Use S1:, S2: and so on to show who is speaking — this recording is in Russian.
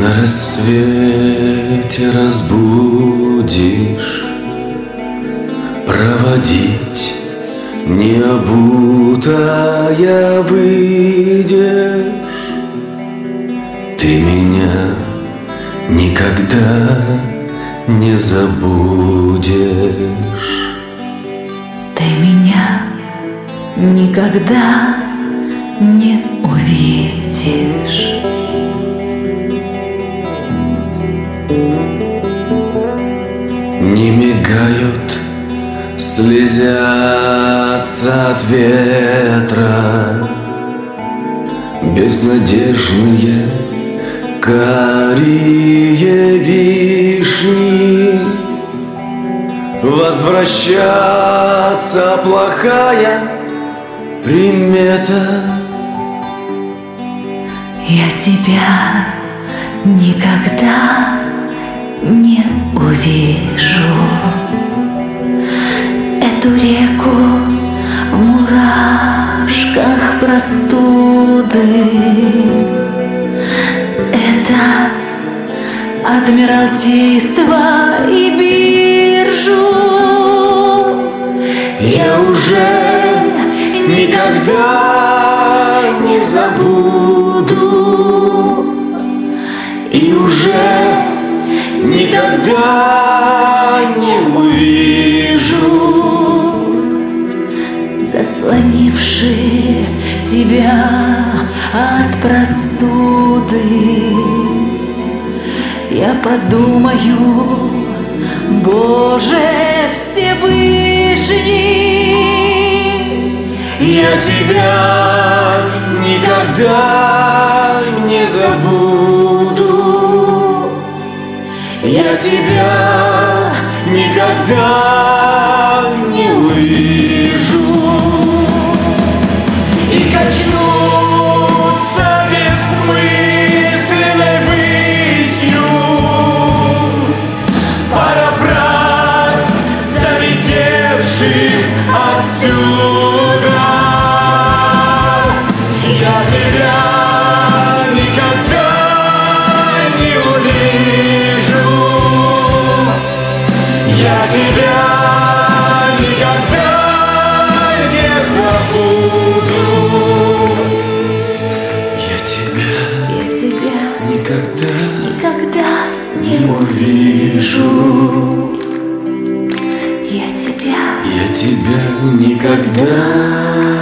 S1: На рассвете разбудишь, проводить необутая выйдешь. Ты меня никогда не забудешь.
S2: Ты меня никогда не увидишь.
S1: Не мигают, слезятся от ветра безнадежные карие вишни. Возвращаться плохая примета.
S2: Я тебя никогда не увижу. Эту реку в мурашках простуды. Это Адмиралтейство и биржу.
S1: Я уже никогда не забуду и уже никогда не увижу,
S2: заслонившие тебя от простуды. Я подумаю, Боже Всевышний,
S1: я тебя никогда не забуду, я тебя никогда не увижу. И качнуться бессмысленной мыслью парафраз залетевший отсюда. Я тебя никогда не увижу, я тебя никогда не забуду. Я тебя
S2: никогда не увижу. Я тебя
S1: никогда